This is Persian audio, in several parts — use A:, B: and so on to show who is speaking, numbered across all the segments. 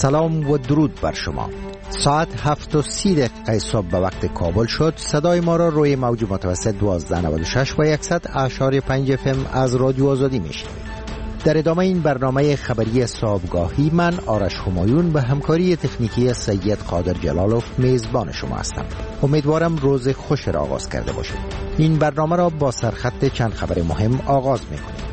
A: سلام و درود بر شما. ساعت 7:30 صبح به وقت کابل شد. صدای ما را روی موج متوسط 1296 و 100.5 FM از رادیو آزادی میشنوید. در ادامه این برنامه خبری صبحگاهی من آرش همایون به همکاری تکنیکی سید قادر جلالوف میزبان شما هستم. امیدوارم روز خوش را آغاز کرده باشید. این برنامه را با سرخط چند خبر مهم آغاز میکنیم.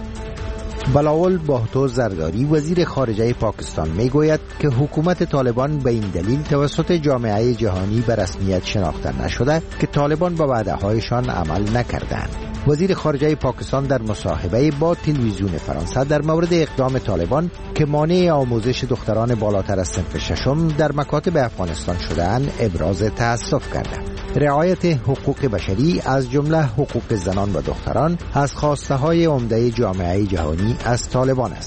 A: بلاول بهتو زرداری وزیر خارجه پاکستان میگوید که حکومت طالبان به این دلیل توسط جامعه جهانی به رسمیت شناخته نشده که طالبان به وعده‌هایشان عمل نکردند. وزیر خارجه پاکستان در مصاحبه با تلویزیون فرانسه در مورد اقدام طالبان که مانع آموزش دختران بالاتر از صنف ششم در مکاتب افغانستان شده‌اند ابراز تأسف کرد. رعایت حقوق بشری از جمله حقوق زنان و دختران از خواسته‌های عمده جامعه جهانی از طالبان است.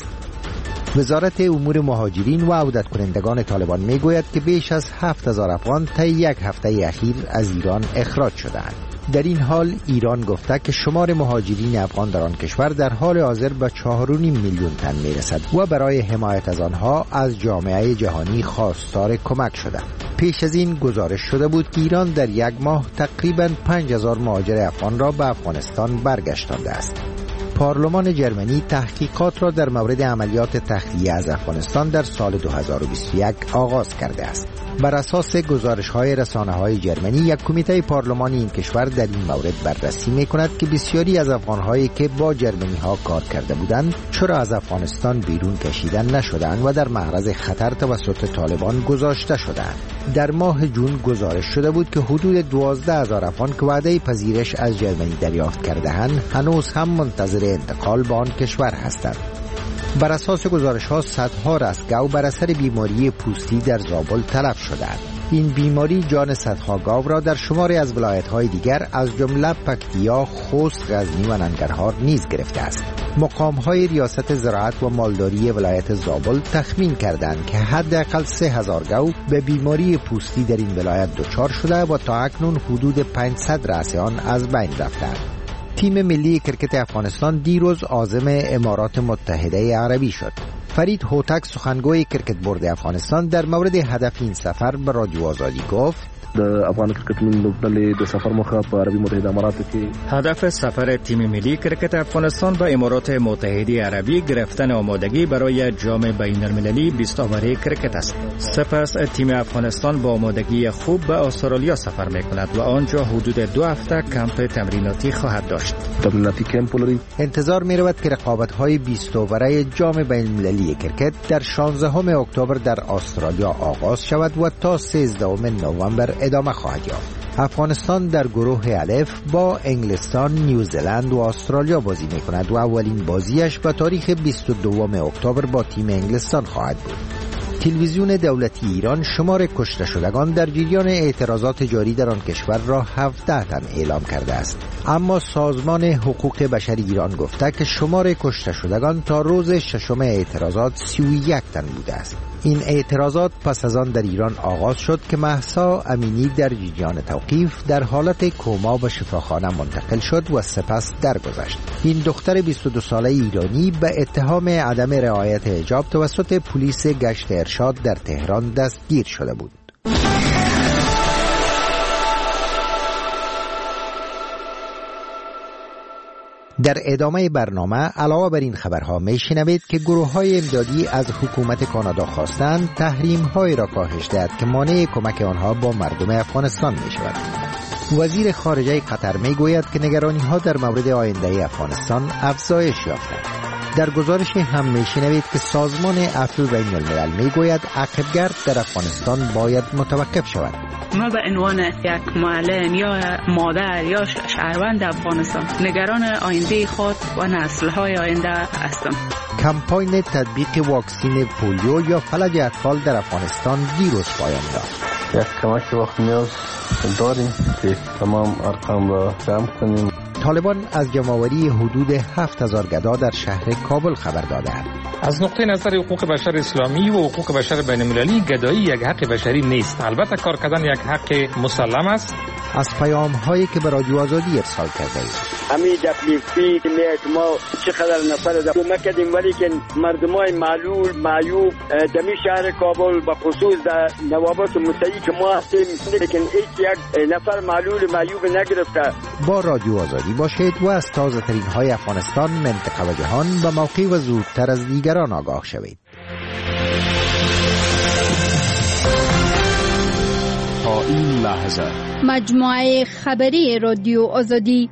A: وزارت امور مهاجرین و عودت کنندگان طالبان میگوید که بیش از 7000 افغان طی یک هفته اخیر از ایران اخراج شده‌اند. در این حال ایران گفته که شمار مهاجرین افغان در آن کشور در حال حاضر به 4.5 میلیون تن میرسد و برای حمایت از آنها از جامعه جهانی خواستار کمک شده. پیش از این گزارش شده بود که ایران در یک ماه تقریباً 5000 مهاجر افغان را به افغانستان برگشتانده است. پارلمان جرمنی تحقیقات را در مورد عملیات تخلیه از افغانستان در سال 2021 آغاز کرده است. بر اساس گزارش‌های رسانه‌های جرمنی، یک کمیته پارلمانی این کشور در این مورد بررسی می‌کند که بسیاری از افغان‌هایی که با جرمنی‌ها کار کرده بودند چرا از افغانستان بیرون کشیدن نشدند و در معرض خطر توسط طالبان گذاشته شدند. در ماه جون گزارش شده بود که حدود 12000 افغان که وعده پذیرش از جرمنی دریافت کرده‌اند هنوز هم منتظر انتقال به آن کشور هستند. بر اساس گزارش‌ها صدها رستگاو بر اثر بیماری پوستی در زابل تلف شدند. این بیماری جان صدها گاو را در شماری از ولایت‌های دیگر از جمله پکتیا، خوست، غزنی و ننگرهار نیز گرفته است. مقام‌های ریاست زراعت و مالداری ولایت زابل تخمین کردند که حداقل 3000 گاو به بیماری پوستی در این ولایت دچار شده و تا اکنون حدود 500 رأس آن از بین رفتند. تیم ملی کرکت افغانستان دیروز عازم امارات متحده عربی شد. فرید هوتک سخنگوی کرکت بورد افغانستان در مورد هدف این سفر به رادیو آزادی گفت:
B: د افغان کرکټ لوبډلې د سفر موخه په عربي متحده اماراتو کې
C: هدف سفر تیم ملی کرکت افغانستان به امارات متحده عربی گرفتن آمادگی برای جام بین‌المللی 20 آوری کرکت است. سپس تیم افغانستان با آمادگی خوب به استرالیا سفر می‌کند و آنجا حدود 2 هفته کمپ تمریناتی خواهد داشت.
B: تمریناتی کمپ لري.
A: انتظار می‌رود که رقابت‌های 20 آوری جام بین‌المللی کرکت در 16 اکتبر در استرالیا آغاز شود و تا 13 نوامبر ادامه خواهد یافت. افغانستان در گروه الف با انگلستان، نیوزلند و استرالیا بازی می‌کند و اولین بازیش به تاریخ 22 اکتبر با تیم انگلستان خواهد بود. تلویزیون دولتی ایران شمار کشته شدگان در جریان اعتراضات جاری در آن کشور را 17 تن اعلام کرده است. اما سازمان حقوق بشر ایران گفته که شمار کشته شدگان تا روز 6 اعتراضات 31 تن بوده است. این اعتراضات پس از آن در ایران آغاز شد که مهسا امینی در جریان توقیف در حالت کما به شفاخانه منتقل شد و سپس درگذشت. این دختر 22 ساله ایرانی به اتهام عدم رعایت حجاب توسط پلیس گشت ارشاد در تهران دستگیر شده بود. در ادامه برنامه علاوه بر این خبرها میشنوید که گروه‌های امدادی از حکومت کانادا خواستند تحریم‌های را کاهش دهد که مانع کمک آنها با مردم افغانستان می‌شود. وزیر خارجه قطر میگوید که نگرانی‌ها در مورد آینده افغانستان افزایش یافته. در گزارش هم میشنوید که سازمان عفو بین‌الملل میگوید عقب‌گرد در افغانستان باید متوقف شود.
D: ما به عنوان یک معلم یا مادر یا شهروند افغانستان نگران آینده خود و نسل‌های آینده هستم.
A: کمپاین تطبیق واکسین پولیو یا فلج اطفال در افغانستان دیروز پایان یافت.
B: یک کمک وقت نیاز داریم که تمام ارقام را جمع کنیم.
A: طالبان از جمع‌آوری حدود 7000 گدا در شهر کابل خبر دادند.
E: از نقطه نظر حقوق بشر اسلامی و حقوق بشر بین‌المللی گدایی یک حق بشری نیست. البته کار کردن یک حق مسلم است،
A: از پیام هایی که به رادیو آزادی ارسال کرده اید.
F: همین دپلیفی که ما چقدر نفر در کمک کردیم، ولی که مردمای معلول معیوب دمی شهر کابل به خصوص در نوابات متحدی که ما هستیم، لیکن یک نفر معلول معیوب نگرفته.
A: با رادیو آزادی باشید و از تازه ترین های افغانستان، منطقه و جهان به موقع و زودتر از دیگران آگاه شوید.
G: تا این لحظه
H: مجموعه خبری رادیو آزادی.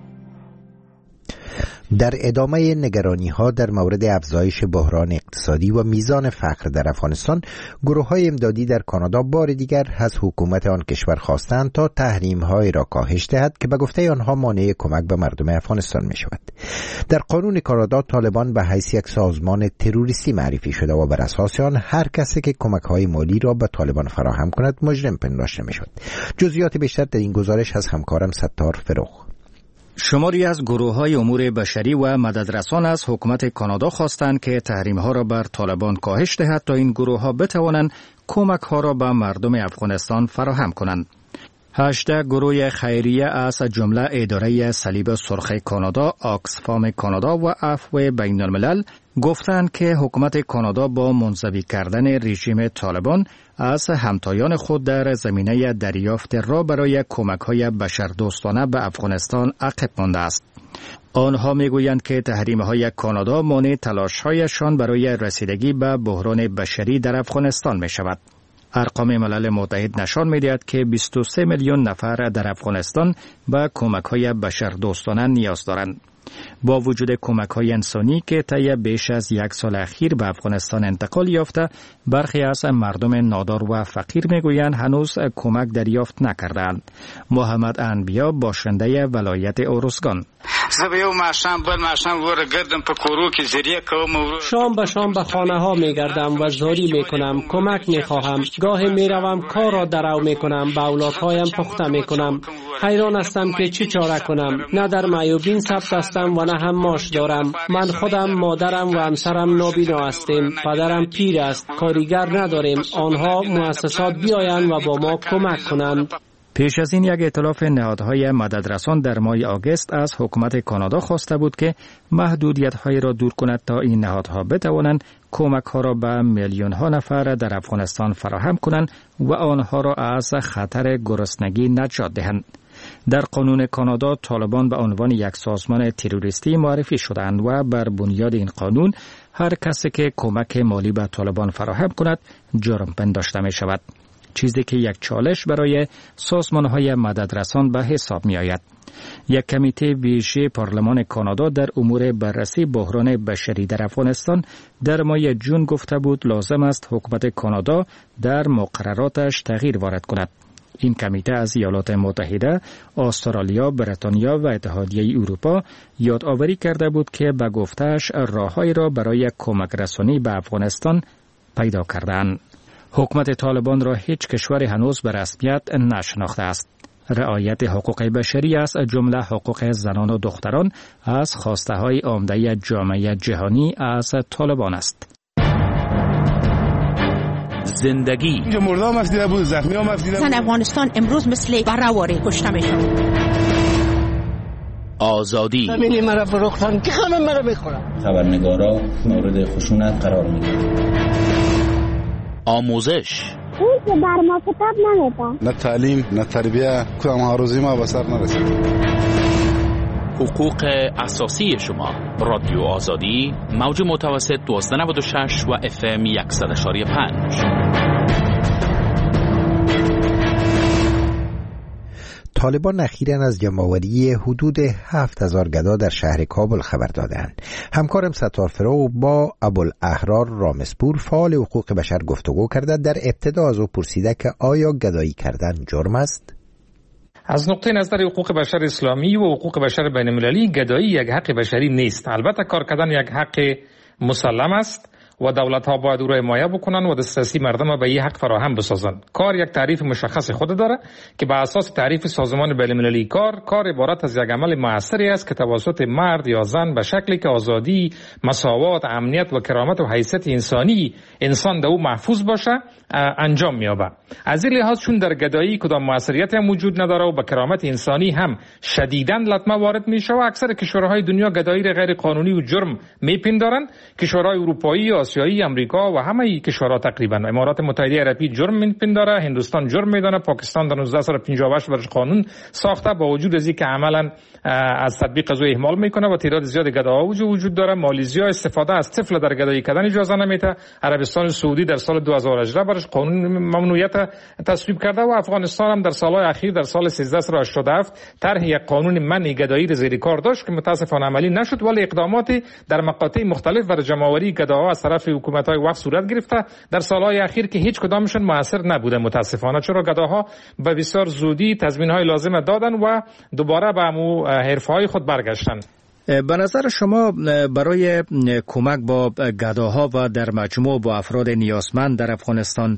A: در ادامه نگرانی‌ها در مورد افزایش بحران اقتصادی و میزان فقر در افغانستان، گروه‌های امدادی در کانادا بار دیگر از حکومت آن کشور خواستند تا تحریم‌های را کاهش دهد که به گفته آنها مانع کمک به مردم افغانستان می‌شود. در قانون کانادا طالبان به حیث یک سازمان تروریستی معرفی شده و بر اساس آن هر کسی که کمک‌های مالی را به طالبان فراهم کند مجرم پنداشته می‌شود. جزئیات بیشتر در این گزارش از همکارم ستار فروخ.
C: شماری از گروه‌های امور بشری و مددرسان از حکومت کانادا خواستند که تحریم‌ها را بر طالبان کاهش دهد تا این گروه‌ها بتوانند کمک‌ها را به مردم افغانستان فراهم کنند. 18 گروه خیریه از جمله اداره صلیب سرخ کانادا، آکسفام کانادا و عفو بین الملل گفتند که حکومت کانادا با منزوی کردن رژیم طالبان از همتایان خود در زمینه دریافت را برای کمک‌های بشردوستانه به افغانستان عقب مانده است. آنها میگویند که تحریم‌های کانادا مانع تلاش‌هایشان برای رسیدگی به بحران بشری در افغانستان می‌شود. ارقام ملل متحد نشان می‌دهد که 23 میلیون نفر در افغانستان به کمک‌های بشردوستانه نیاز دارند. با وجود کمک‌های انسانی که طی بیش از یک سال اخیر به افغانستان انتقال یافته، برخی از مردم نادار و فقیر میگویند هنوز کمک دریافت نکردند. محمد انبیا باشنده ولایت اورزگان:
I: شام به شام به خانه ها می گردم و زاری می کنم، کمک می خواهم. گاهی می روم کار را درو می کنم، به اولادهایم پخته می کنم. حیران هستم که چی چاره کنم. نه در معیوبین ثبت هستم و نه هم معاش دارم. من خودم، مادرم و همسرم نابینا هستیم. پدرم پیر است. کارگر نداریم. آنها مؤسسات بیایند و با ما کمک کنند.
C: پیش از این یک ائتلاف نهادهای مددرسان در ماه آگوست از حکومت کانادا خواسته بود که محدودیت‌های را دور کند تا این نهادها بتوانند کمک‌ها را به میلیون‌ها نفر در افغانستان فراهم کنند و آنها را از خطر گرسنگی نجات دهند. در قانون کانادا طالبان به عنوان یک سازمان تروریستی معرفی شدند و بر بنیاد این قانون هر کسی که کمک مالی به طالبان فراهم کند جرم پنداشته می شود، چیزی که یک چالش برای سازمان‌های مددرسان به حساب می آید. یک کمیته ویژه پارلمان کانادا در امور بررسی بحران بشری در افغانستان در ماه جون گفته بود لازم است حکومت کانادا در مقرراتش تغییر وارد کند. این کمیته از ایالات متحده، استرالیا، بریتانیا و اتحادیه اروپا یادآوری کرده بود که به گفته‌اش راه‌هایی را برای کمک رسانی به افغانستان پیدا کردند. حکومت طالبان را هیچ کشوری هنوز به رسمیت نشناخته است. رعایت حقوق بشری از جمله حقوق زنان و دختران از خواسته‌های عمده جامعه جهانی از طالبان است.
G: زندگی
J: اینجا مردا مفیده بود، زخمی ها مفیده بود.
K: زن افغانستان امروز مثل بره‌واره کشته میشن.
G: آزادی
L: همینی مرا فروختن که همه مرا بخورن.
M: خبرنگارا مورد خشونت قرار میدن.
G: آموزش
N: اون که بر ما کتاب نمیدن.
J: نه تعلیم نه تربیه، کدام هاروزی ما به سر نرسید.
G: حقوق اساسی شما. رادیو آزادی، موج متوسط 1296 و FM 100.5.
A: طالبان اخیراً از جمع‌آوری حدود 7000 گدا در شهر کابل خبر دادند. همکارم ستار فرو با ابوالاحرار رامسپور فعال حقوق بشر گفتگو کرده. در ابتدا از او پرسیده که آیا گدایی کردن جرم است؟
E: از نقطه نظر حقوق بشر اسلامی و حقوق بشر بین المللی گدایی یک حق بشری نیست. البته کار کردن یک حق مسلم است و دولت‌ها باید او را حمایت بکنن و دسترسی مردم به این حق فراهم بسازند. کار یک تعریف مشخص خود داره که بر اساس تعریف سازمان بین‌المللی کار عبارت از یک عمل موثری است که توسط مرد یا زن به شکلی که آزادی، مساوات، امنیت و کرامت و حیثیت انسان در او محفوظ باشه انجام می‌یابد. از این لحاظ چون در گدایی کدام موثریت هم وجود نداره و به کرامت انسانی هم شدیداً لطمه وارد میشه و اکثر کشورهای دنیا گدایی را غیر قانونی و جرم میپندارن. کشورهای اروپایی، آسیایی، امریکا و همه کشورها تقریبا. امارات متحده عربی جرم میپنداره، هندوستان جرم میدانه، پاکستان در 1958 برش قانون ساخته با وجود از اینکه عملاً از تطبیق از او اهمال میکنه و تعداد زیاد گداها وجود داره. مالزیا استفاده از طفل در گدایی کردن اجازه نمیده. عربستان سعودی در سال 2018 برش قانون ممنوعیت تصویب کرده و افغانستان هم در سالهای اخیر در سال 1387 طرح یک قانون منع گدایی زیر کار داشت که متاسفانه عملی نشد، ولی اقداماتی در مقاطع مختلف برای جمع‌آوری گداها از طرف حکومت‌های وقت صورت گرفته در سالهای اخیر که هیچ کدامشون موثر نبوده متاسفانه، چرا گداها به بسیار زودی تضمین‌های لازم دادن و دوباره به همون حرفه‌های خود برگشتن.
C: به نظر شما برای کمک با گداها و در مجموع با افراد نیازمند در افغانستان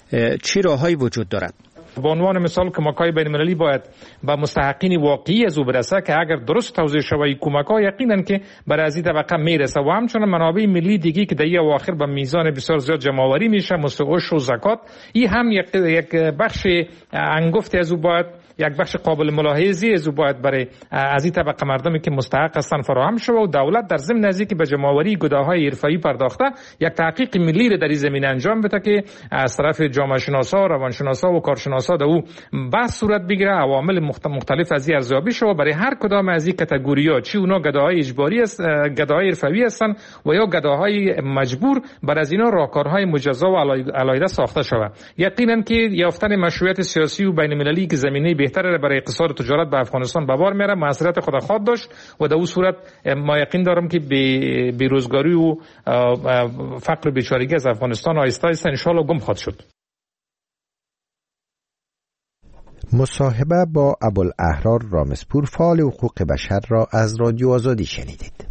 C: چی راههایی وجود دارد؟
E: به عنوان مثال کمک‌های بین‌المللی باید به مستحقین واقعی از او برسه که اگر درست توزیع شود کمک‌ها یقیناً که برای از این طبقه میرسه و همچنین منابع ملی دیگی که در اواخر به میزان بسیار زیاد جمع‌آوری میشه مثل عشر و زکات، این هم یک بخش انگفتی از او باید، یک بخش قابل ملاحظه‌ای از او باید برای از این طبقه مردمی که مستحق هستند فراهم شود و دولت در ضمن از اینکه به جمع‌آوری گداهای حرفه‌ای پرداخته یک تحقیق ملی را در این زمینه انجام بده که از طرف جامعه شناسا، روانشناسا و کارشناسا در او بحث صورت بگیره، عوامل مختلف از این ارزیابی شود برای هر کدام از این کاتگوری‌ها، چی اونا گداهای اجباری است، گداهای حرفه‌ای هستند و یا گداهای مجبور، بر از اینا راهکارهای مجزا و علیحده ساخته شود. یقینا که یافتن مشروعیت سیاسی و بین‌المللی که زمینه بهتره برای اقتصاد و تجارت به افغانستان به بار میاره موثریت خود خواهد داشت و در اون صورت ما یقین دارم که بیروزگاری و فقر و بیچارگی از افغانستان آهسته آهسته ان شاء الله گم خواهد شد.
A: مصاحبه با ابوالاحرار رامزپور فعال حقوق بشر را از رادیو آزادی شنیدید.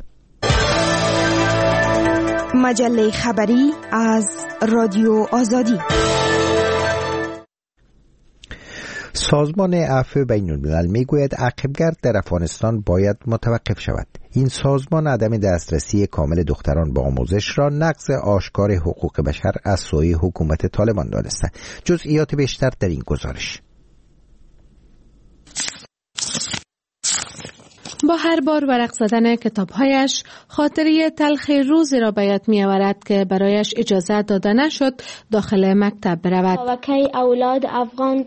O: مجله خبری از رادیو آزادی.
A: سازمان عفو بین الملل میگوید عاقبگرد در افغانستان باید متوقف شود. این سازمان عدم دسترسی کامل دختران به آموزش را نقض آشکار حقوق بشر از سوی حکومت طالبان دانسته. جزئیات بیشتر در این گزارش.
P: با هر بار ورق زدن کتابهایش خاطره تلخ روزی را به یاد می‌آورد که برایش اجازه داده نشد داخل مکتب برود.
N: طبقه اولاد افغان،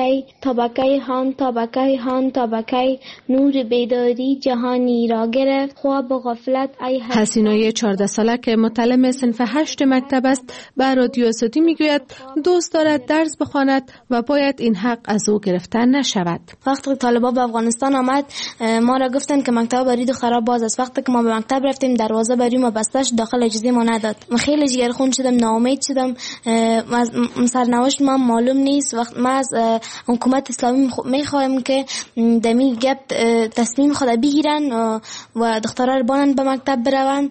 N: طبقه هان، نور بیداری جهانی را گرفت، خواب غفلت ای
P: حسینای 14 ساله که متعلم صنف 8 مکتب است به رادیو آزادی میگوید دوست دارد درس بخواند و باید این حق از او گرفته نشود.
Q: وقتی طالبان به افغانستان آمد ما را گفتن که مکتب برای دخترها باز است. وقتی که ما به مکتب رفتیم دروازه برای ما بسته شد، داخل اجازه ما نداد. من خیلی جگرخون شدم، ناامید شدم. سرنوشت ما معلوم نیست. وقت ما از حکومت اسلامی میخوایم که دمی گپ تصمیم خود بگیرن و دخترها رو بانن به مکتب بروند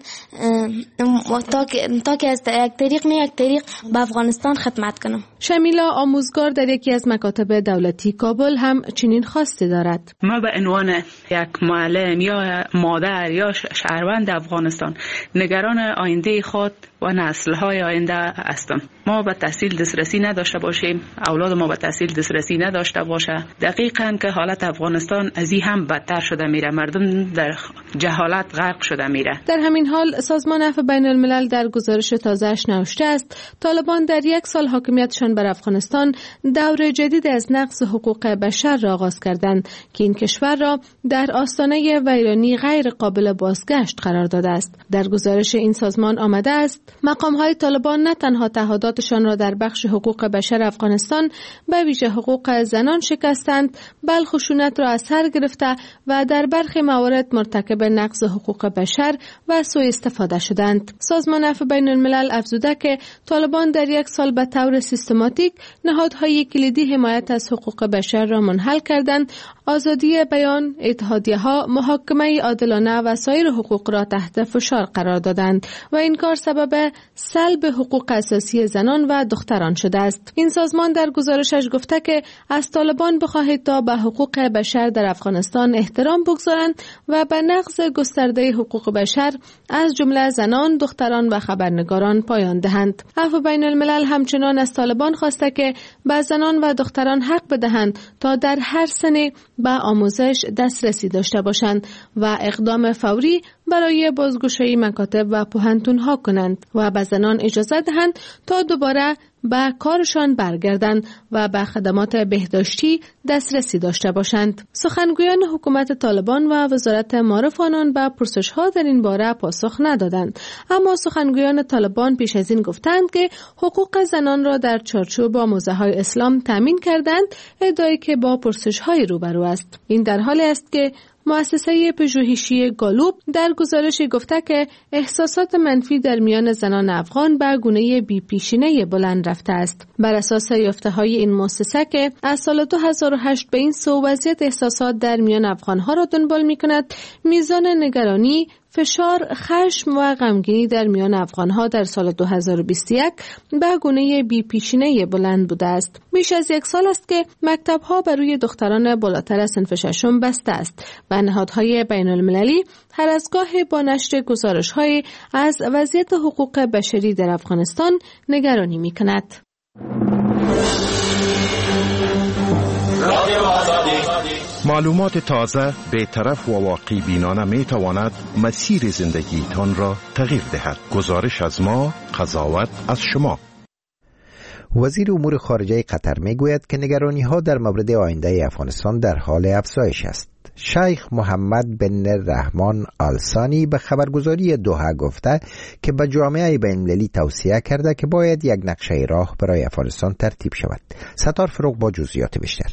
Q: تا که از یک طریق به افغانستان خدمت کنم.
P: شمیلا آموزگار در یکی از مکاتب دولتی کابل هم چنین خواسته دارد.
D: ما به عنوان یک معلم یا مادر یا شهروند افغانستان نگران آینده خود و نسل‌های آینده هستم. ما به تحصیل دسترسی نداشته باشیم، اولاد ما به تحصیل دسترسی نداشته باشه، دقیقاً که حالت افغانستان از این هم بدتر شده میره، مردم در جهالت غرق شده میره.
P: در همین حال سازمان عفو بین الملل در گزارش تازه‌اش نوشته است طالبان در 1 سال حاکمیتشان بر افغانستان دور جدید از نقض حقوق بشر را آغاز کردند که این کشور را در آستانه ویرانی غیر قابل بازگشت قرار داده است. در گزارش این سازمان آمده است مقام‌های طالبان نه تنها تعهداتشان را در بخش حقوق بشر افغانستان به ویژه حقوق زنان شکستند، بلکه خشونت را از سر گرفته و در برخی موارد مرتکب نقض حقوق بشر و سوء استفاده شدند. سازمان عفو بین الملل افزوده که طالبان در 1 سال به طور سیستماتیک دیپلماتیک نهادهای کلیدی حمایت از حقوق بشر را منحل کردند، آزادی بیان، اتحادیه‌ها، محاکمه عادلانه و سایر حقوق را تحت فشار قرار دادند و این کار سبب سلب حقوق اساسی زنان و دختران شده است. این سازمان در گزارشش گفته که از طالبان بخواهید تا به حقوق بشر در افغانستان احترام بگذارند و به نقض گسترده حقوق بشر از جمله زنان، دختران و خبرنگاران پایان دهند. عفو بین الملل همچنان از طالبان خواسته که به زنان و دختران حق بدهند تا در هر سنی به آموزش دسترسی داشته باشند و اقدام فوری برای بازگشایی مکاتب و پوهنتون‌ها کنند و به زنان اجازه دهند تا دوباره به کارشان برگردند و به خدمات بهداشتی دسترسی داشته باشند. سخنگویان حکومت طالبان و وزارت معارف آنان به پرسش‌ها در این باره پاسخ ندادند، اما سخنگویان طالبان پیش از این گفتند که حقوق زنان را در چارچوب آموزه‌های اسلام تامین کردند، ادعایی که با پرسش‌های روبرو است. این در حالی است که مؤسسه پژوهشی گالوب در گزارشی گفته که احساسات منفی در میان زنان افغان به گونه بی‌پیشینه بلند رفته است. بر اساس یافته‌های این مؤسسه که از سال 2008 به این سو وضعیت احساسات در میان افغان‌ها را دنبال می‌کند، میزان نگرانی، فشار، خشم و غمگینی در میان افغان‌ها در سال 2021 به گونه بی‌پیشینه بلند بوده است. بیش از یک سال است که مکتب‌ها برای دختران بالاتر از صنف ششم بسته است و نهادهای بین‌المللی هر از گاهی با نشر گزارش‌های از وضعیت حقوق بشری در افغانستان نگرانی می‌کند.
R: معلومات تازه، بی‌طرف و واقعی بینانه می تواند مسیر زندگیتان را تغییر دهد. گزارش از ما، قضاوت از شما.
A: وزیر امور خارجه قطر می گوید که نگرانی ها در مورد آینده افغانستان در حال افزایش است. شیخ محمد بن رحمان آل ثانی به خبرگزاری دوحه گفته که به جامعه بین‌المللی توصیه کرده که باید یک نقشه راه برای افغانستان ترتیب شود. ستار فروغ با جزئیات بیشتر.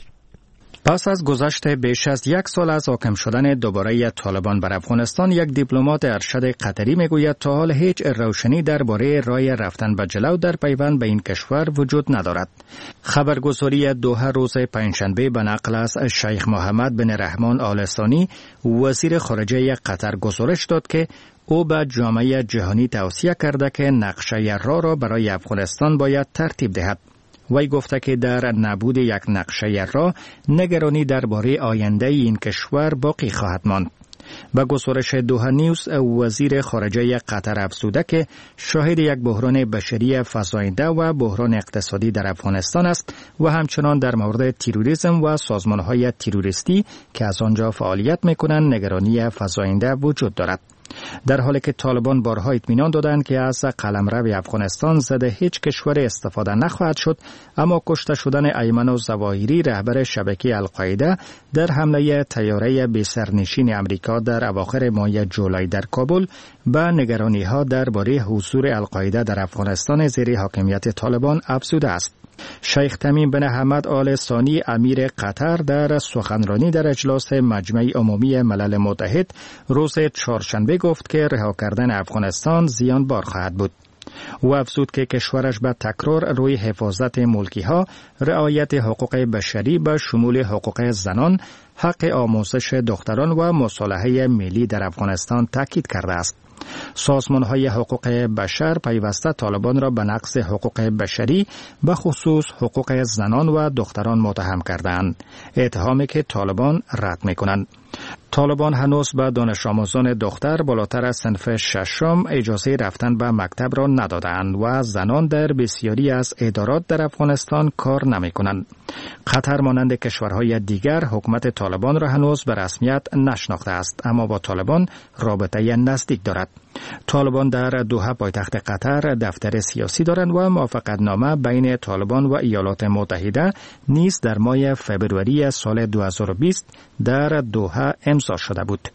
C: پس از گذشت بیش از یک سال از حاکم شدن دوباره طالبان بر افغانستان، یک دیپلمات ارشد قطری میگوید تا حال هیچ روشنی درباره راه رفتن به جلو در پیوند به این کشور وجود ندارد. خبرگزاری دوحه روز پنجشنبه به نقل از شیخ محمد بن رحمان آل ثانی وزیر خارجه قطر گزارش داد که او به جامعه جهانی توصیه کرده که نقشه راه را برای افغانستان باید ترتیب دهد. وی گفته که در نبود یک نقشه راه، نگرانی درباره آینده این کشور باقی خواهد ماند. به گزارش دوحه نیوز، وزیر خارجه قطر افزوده که شاهد یک بحران بشری فزاینده و بحران اقتصادی در افغانستان است و همچنان در مورد تروریسم و سازمان‌های تروریستی که از آنجا فعالیت می‌کنند نگرانی فزاینده وجود دارد. در حالی که طالبان بارها اطمینان دادند که از قلمرو افغانستان ضد هیچ کشور استفاده نخواهد شد، اما کشته شدن ایمن الظواهری رهبر شبکه القاعده در حمله طیاره بی‌سرنشین امریکا در اواخر ماه جولای در کابل به نگرانی‌ها درباره حضور القاعده در افغانستان زیر حاکمیت طالبان افزوده است. شیخ تمیم بن حمد آل ثانی امیر قطر در سخنرانی در اجلاس مجمع عمومی ملل متحد روز چهارشنبه گفت که رها کردن افغانستان زیانبار خواهد بود. او افزود که کشورش به تکرار روی حفاظت ملکی‌ها، رعایت حقوق بشری به شمول حقوق زنان، حق آموزش دختران و مصالحه ملی در افغانستان تاکید کرده است. سازمان‌های حقوق بشر پیوسته طالبان را به نقض حقوق بشری به خصوص حقوق زنان و دختران متهم کردند، اتهامی که طالبان رد می‌کنند. طالبان هنوز به دانش آموزان دختر بالاتر از صنف ششم اجازه رفتن به مکتب را ندادند و زنان در بسیاری از ادارات در افغانستان کار نمی‌کنند. قطر مانند کشورهای دیگر حکومت طالبان را هنوز به رسمیت نشناخته است، اما با طالبان رابطه نزدیک دارد. طالبان در دوحه پایتخت قطر دفتر سیاسی دارند و موافقتنامه بین طالبان و ایالات متحده نیز در ماه فبروری سال 2020 در دوحه امضا شده بود.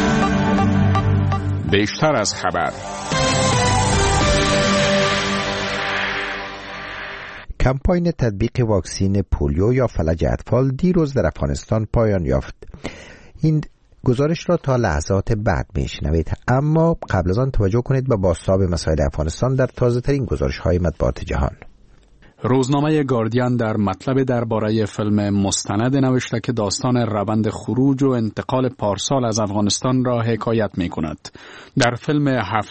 S: بیشتر از خبر.
A: کمپاین تطبیق واکسین پولیو یا فلج اطفال دیروز در افغانستان پایان یافت. این گزارش را تا لحظات بعد میشنوید، اما قبل از آن توجه کنید به بازتاب مسائل افغانستان در تازه ترین گزارش های مطبوعات جهان.
S: روزنامه گاردین در مطلب درباره فیلم مستند نوشته که داستان روند خروج و انتقال پارسال از افغانستان را حکایت می کند. در فیلم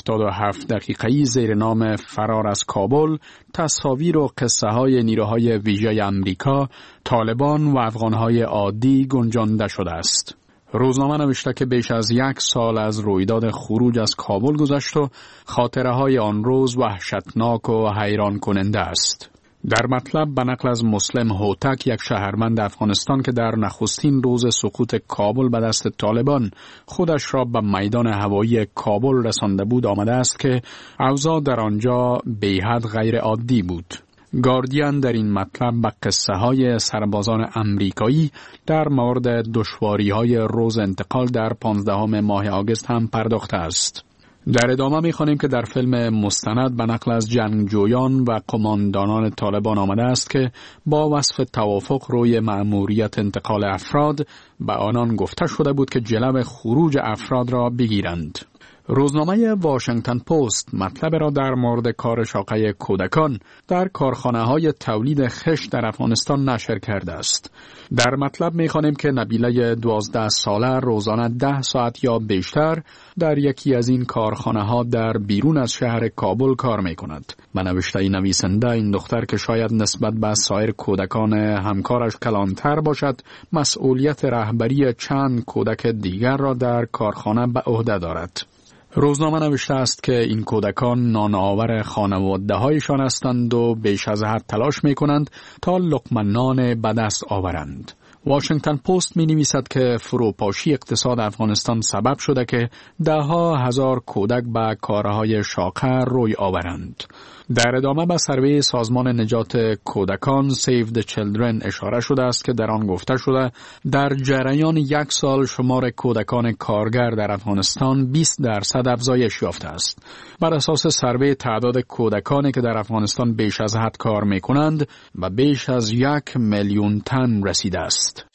S: 77 دقیقه‌ای زیر نام فرار از کابل، تصاویر و قصه های نیروهای ویژه امریکا، طالبان و افغانهای عادی گنجانده شده است. روزنامه نوشته که بیش از 1 سال از رویداد خروج از کابل گذشت و خاطره های آن روز وحشتناک و حیران کننده است. در مطلب به نقل از مسلم هوتک، یک شهروند افغانستان که در نخستین روز سقوط کابل به دست طالبان خودش را به میدان هوایی کابل رسانده بود، آمده است که اوضاع در آنجا بی‌حد غیر عادی بود. گاردین در این مطلب به قصه های سربازان امریکایی در مورد دشواری های روز انتقال در 15 ماه آگوست هم پرداخته است. در ادامه می‌خوانیم که در فیلم مستند به نقل از جنگجویان و قماندانان طالبان آمده است که با وصف توافق روی مأموریت انتقال افراد به آنان گفته شده بود که جلو خروج افراد را بگیرند. روزنامه واشنگتن پست مطلب را در مورد کار شاقه کودکان در کارخانه‌های تولید خشت در افغانستان نشر کرده است. در مطلب می‌خوانیم که نبیله 12 ساله روزانه 10 ساعت یا بیشتر در یکی از این کارخانه‌ها در بیرون از شهر کابل کار می‌کند. به نوشته نویسنده، این دختر که شاید نسبت به سایر کودکان همکارش کلانتر باشد، مسئولیت رهبری چند کودک دیگر را در کارخانه به عهده دارد. روزنامه نوشته است که این کودکان نانآور خانواده‌هایشان هستند و بیش از حد تلاش می‌کنند تا لقمه نان به دست آورند. واشنگتن پست می‌نویسد که فروپاشی اقتصاد افغانستان سبب شده که ده‌ها هزار کودک به کارهای شاقه روی آورند. در ادامه به سروی سازمان نجات کودکان Save the Children اشاره شده است که در آن گفته شده در جریان 1 سال شمار کودکان کارگر در افغانستان 20% افزایش یافته است. بر اساس سروی تعداد کودکانی که در افغانستان بیش از حد کار می‌کنند و بیش از 1 میلیون تن رسیده است.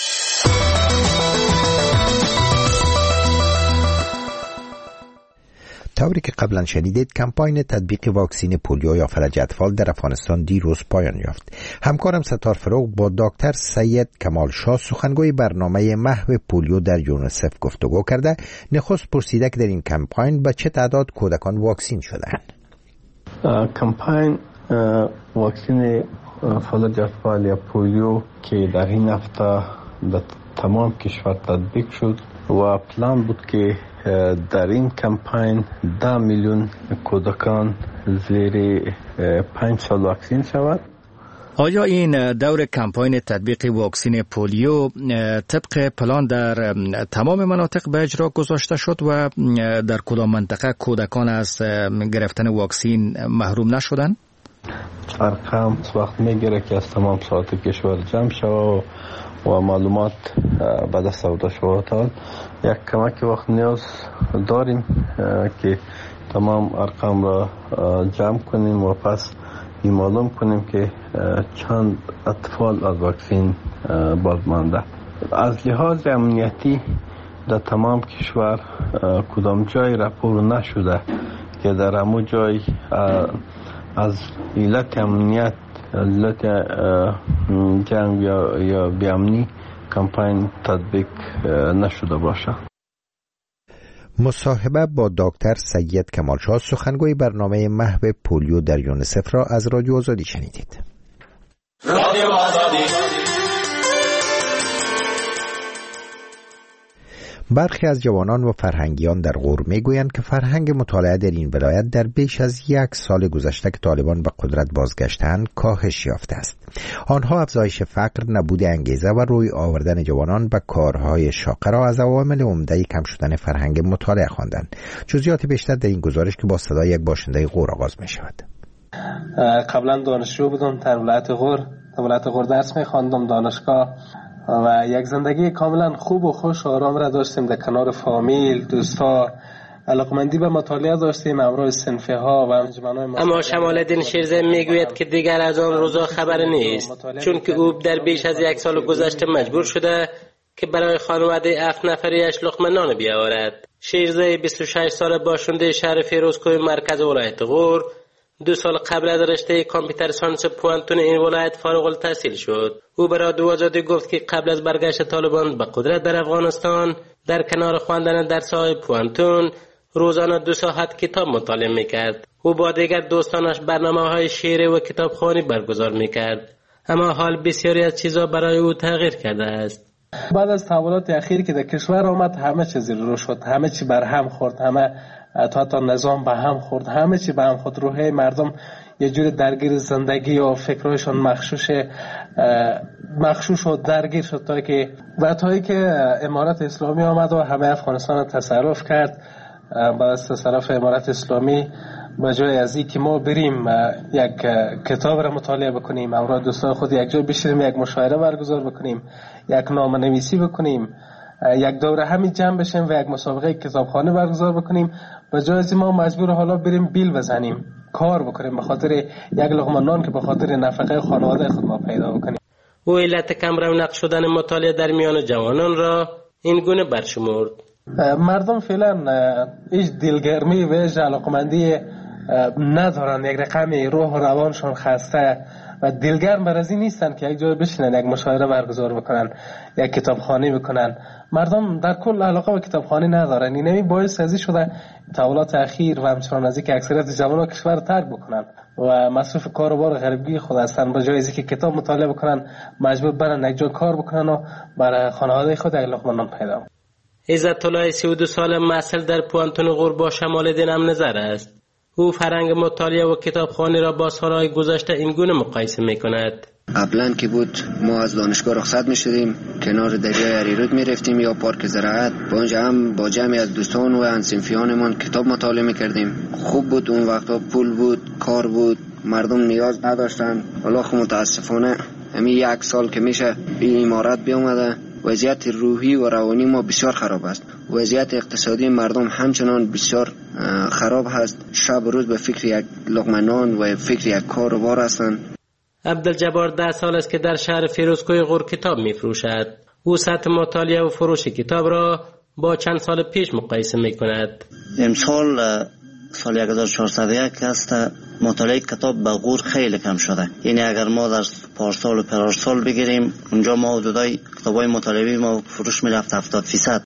A: طوری که قبلا شنیدید، کمپاین تطبیق واکسین پولیو یا فلج اطفال در افغانستان دیروز پایان یافت. همکارم ستار فروغ با دکتر سید کمال شاه، سخنگوی برنامه محو پولیو در یونیسف، گفتگو کرده. نخست پرسیده که در این کمپاین به چه تعداد کودکان واکسین شدند.
B: کمپاین واکسین فلج اطفال یا پولیو که در این هفته در تمام کشور تطبیق شد و پلان بود که در این کمپاین 10 میلیون کودکان زیر 5 سال واکسین شود.
C: آیا این دور کمپاین تطبیق واکسین پولیو طبق پلان در تمام مناطق به اجرا گذاشته شد و در کدام منطقه کودکان از گرفتن واکسین محروم نشدند؟
B: ارقام وقت میگیره که از تمام ساعت کشور جمع شود و معلومات به دست آورده شود. یک کمک وقت نیاز داریم که تمام ارقام را جمع کنیم و پس این معلوم کنیم که چند اطفال از واکسین باز مانده. از لحاظ امنیتی در تمام کشور کدام جای راپور نشده که در همون جای از علت امنیت، علت جنگ یا بیامنی کمپاین تطبیق نشده باشه.
A: مصاحبه با دکتر سید کمال شاه، سخنگوی برنامه محو پولیو در یونیسف را از رادیو آزادی شنیدید. رادیو آزادی. برخی از جوانان و فرهنگیان در غور میگویند که فرهنگ مطالعه در این ولایت در بیش از 1 سال گذشته که طالبان به قدرت بازگشتند کاهش یافته است. آنها افزایش فقر، نبود انگیزه و روی آوردن جوانان به کارهای شاقه را از عوامل عمده کم شدن فرهنگ مطالعه خواندند. جزئیات بیشتر در این گزارش که با صدای یک باشنده غور آغاز می شود.
T: قبلا دانشجو بودم در ولایت غور درس می خواندم دانشگاه و یک زندگی کاملا خوب و خوش و آرام را داشتیم در کنار فامیل، دوستا، علاقمندی به مطالعه داشتیم، امروز صنفه ها و انجمن‌های.
U: اما شمال الدین شیرزه میگوید که دیگر از آن روزا خبر نیست، چون که او در بیش از 1 سال گذشته مجبور شده که برای خانواده 7 نفریش لقمه نان بیاورد. شیرزه 26 سال باشنده شهر فیروزکوه مرکز ولایت غور 2 سال قبل از رشته کامپیوتر ساینس پوانتون این ولایت فارغ التحصیل شد. او برای رادیو آزادی گفت که قبل از برگشت طالبان به قدرت در افغانستان در کنار خواندن درس‌های پوانتون روزانه 2 ساعت کتاب مطالعه میکرد. او با دیگر دوستانش برنامه‌های شعری و کتابخوانی برگزار میکرد. اما حال بسیاری از چیزها برای او تغییر کرده است.
T: بعد از تحولات اخیر که در کشور آمد همه چیز رو شد، همه چی بر هم خورد، همه تا نظام به هم خورد، همه چی به هم خورد. روحه مردم یه جور درگیر زندگی و فکرهایشان مخشوش و درگیر شد تا که امارت اسلامی آمد و همه افغانستان تصرف کرد. بعد از تصرف امارت اسلامی به جای از این که ما بریم یک کتاب را مطالعه بکنیم، همراه دوستان خود یک جای بشینیم، یک مشاوره برگزار بکنیم، یک نامه نویسی بکنیم، یک دوره همین جمع بشیم و یک مسابقه کتابخانه برگزار بکنیم، به جای از ما مجبور حالا بریم بیل بزنیم، کار بکنیم به خاطر یک لقمه نان که به خاطر نفقه خانواده خود ما پیدا بکنیم.
U: او علت کم رونق شدن مطالعه در میان جوانان را این گونه برشمرد.
T: مردم فعلا هیچ دلگرمی و هیچ علاقمندی ندارن، یک رقم روح و روانشون خسته و دلگرم بر از این نیستن که یک جای بشینن، یک مشاوره برگزار بکنن، یک کتابخوانی بکنن. مردم در کل علاقه به کتابخوانی ندارن. این باعث ازی شده تحولات اخیر و همچنان از اینکه اکثریت جوانان کشور ترک بکنن و مصروف کار و بار غریبگی خود هستن، به جای اینکه کتاب مطالعه بکنن مجبور برن یک جای کار بکنن و برای خانواده خود یک لقمه نان پیدا.
U: عزت الله 32 ساله محصل در پوانتون غربا شمال دین هم نظر است. او فرهنگ مطالعه و کتابخوانی را با سالهای گذشته این گونه مقایسه می‌کند.
F: قبلا که بود ما از دانشگاه رخصت می‌شدیم، کنار دریای اریرود می‌رفتیم یا پارک زراعت، با اونجا هم با جمعی از دوستان و هم‌صنفیانمان کتاب مطالعه می‌کردیم. خوب بود اون وقتا، پول بود، کار بود، مردم نیاز نداشتن. حالا خب متاسفانه همین 1 سال که میشه این امارت بیامده، وضعیت روحی و روانی ما بسیار خراب است. وضعیت اقتصادی مردم همچنان بسیار خراب هست. شب و روز به فکر یک لقمه نان و فکر یک کار و بار هستند.
U: عبدالجبار 10 سال است که در شهر فیروزکوه غور کتاب می‌فروشد. او سطح مطالعه و فروش کتاب را با چند سال پیش مقایسه می‌کند.
V: امسال سال 1401 است مطالعه کتاب به غور خیلی کم شده. یعنی اگر ما در پارسال و پرارسال بگیریم، اونجا ما حدودای کتابای مطالعه‌ای ما فروش می‌رفت 70%.